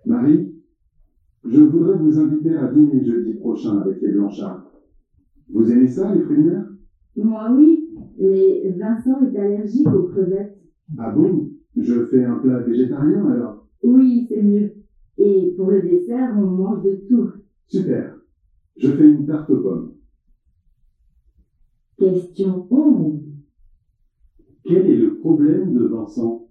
Marie, je voudrais vous inviter à dîner jeudi prochain avec les Blanchards. Vous aimez ça, les fruits de mer? Moi, oui, mais Vincent est allergique aux crevettes. Ah bon? Je fais un plat végétarien alors? Oui, c'est mieux. Et pour le dessert, on mange de tout. Super. Je fais une tarte aux pommes. Question 11. Quel est le problème de Vincent?